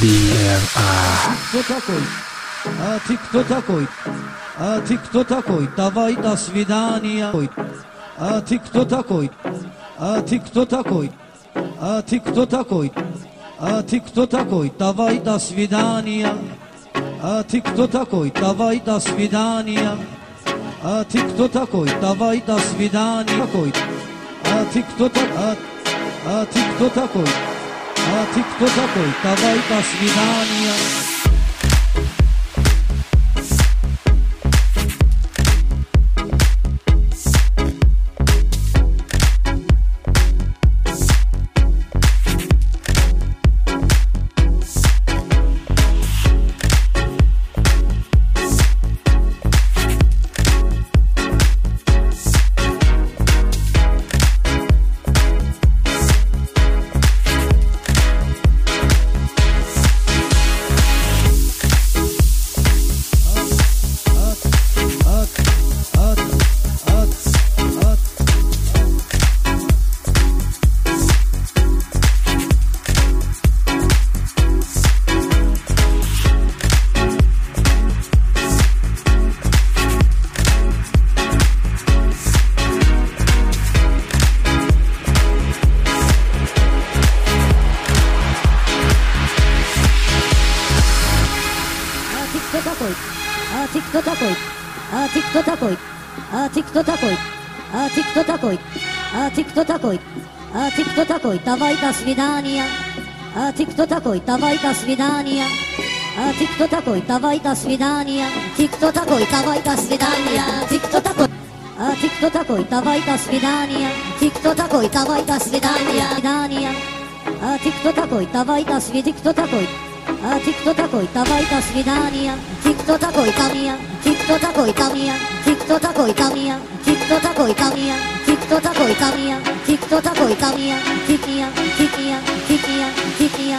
BRR. Кто такой? А ты кто такой? А ты кто такой? Давай до свидания. А ты кто такой? А ты кто такой? А ты кто такой? А ты кто такой? Давай до свидания. А ты кто такой? Давай до свидания. А ты кто такой? Давай до свидания. А ты кто такой? А ты кто такой? А ты кто такой? Давай до свидания. А ты кто такой? А ты кто такой? А ты кто такой? А ты кто такой? А ты кто такой? А ты кто такой? Давай до свидания. А ты кто такой? Давай до свидания. А ты кто такой? Давай до свидания. Ты кто такой? Давай до свидания. Ты кто такой? А ты кто такой? Давай до свидания. Ты кто такой? Давай до свидания. А ты кто такой? Давай до свидания. Кто такой? А ты кто такой? Давай до свидания. Ты кто такой? Ко мне. Ты кто такой? Ко мне. Ты кто такой? Ко мне. Ты кто такой? Ко мне. Ты кто такой? Ко мне. Ты кто такой? Ко мне. Ты меня, ты меня, ты меня, ты меня,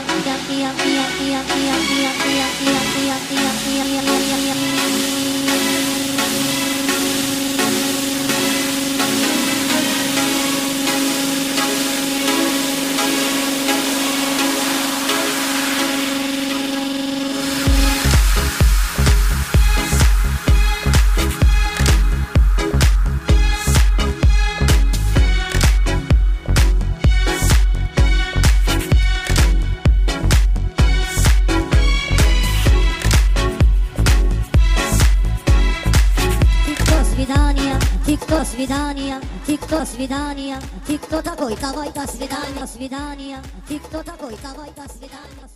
свидания, ты кто свидания, ты кто такой, давай до свидания, свидания, ты кто такой, давай до свидания.